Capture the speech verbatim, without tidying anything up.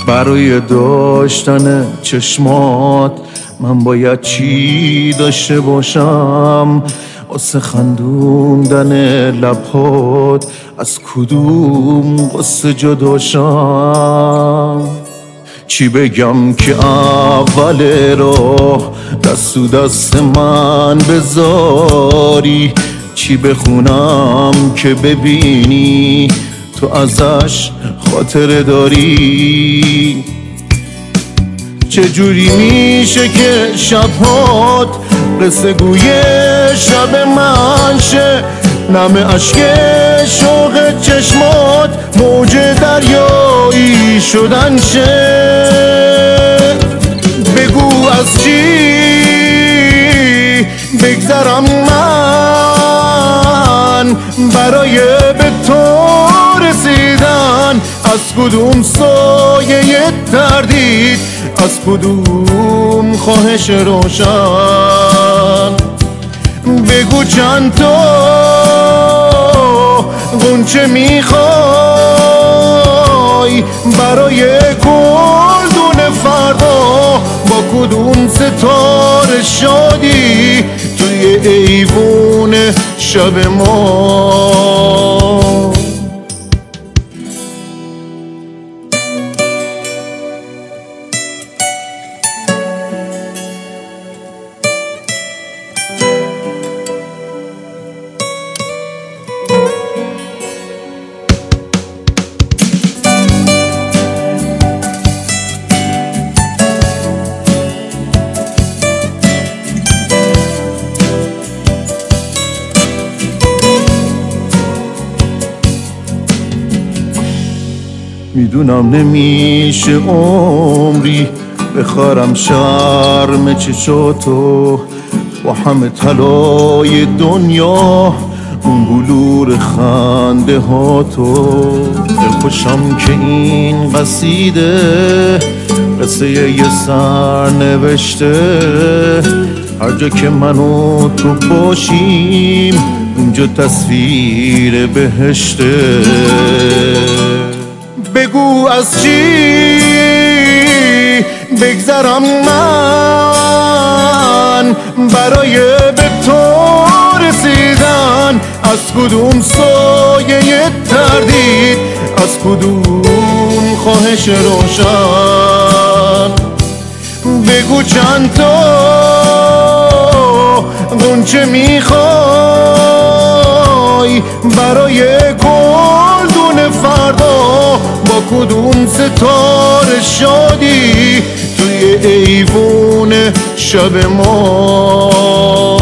برای داشتن چشمات من باید چی داشته باشم؟ واسه خندوندن لبات از کدوم قصه جداشم؟ چی بگم که اول راه دست تو دست من بذاری؟ چی بخونم که ببینی تو ازش خاطره داری؟ چجوری میشه که شبهات قصه گوی شب من شه؟ نم عشق شوق چشمات موج دریایی شدن شه؟ بگو از چی بگذرم من برای به تو رسیدن؟ از کدوم سایه تردید، از کدوم خواهش روشن؟ بگو چند تا غنچه میخوای برای گلدون فردا؟ با کدوم ستاره شادی توی ایوون شب ما؟ میدونم نمیشه عمری بخارم شرم چشاتو، با همه طلای دنیا اون بلور خنده ها تو. دلخوشم که این قصیده قصه یه سر نوشته، هر جا که من و تو باشیم اونجا تصویر بهشته. بگو از چی بگذرم من برای به تو رسیدن؟ از کدوم سایه تردید، از کدوم خواهش روشن؟ بگو چند تا غنچه میخوای برای گلدون فردا؟ با کدوم ستاره شادی توی ایوون شب ما؟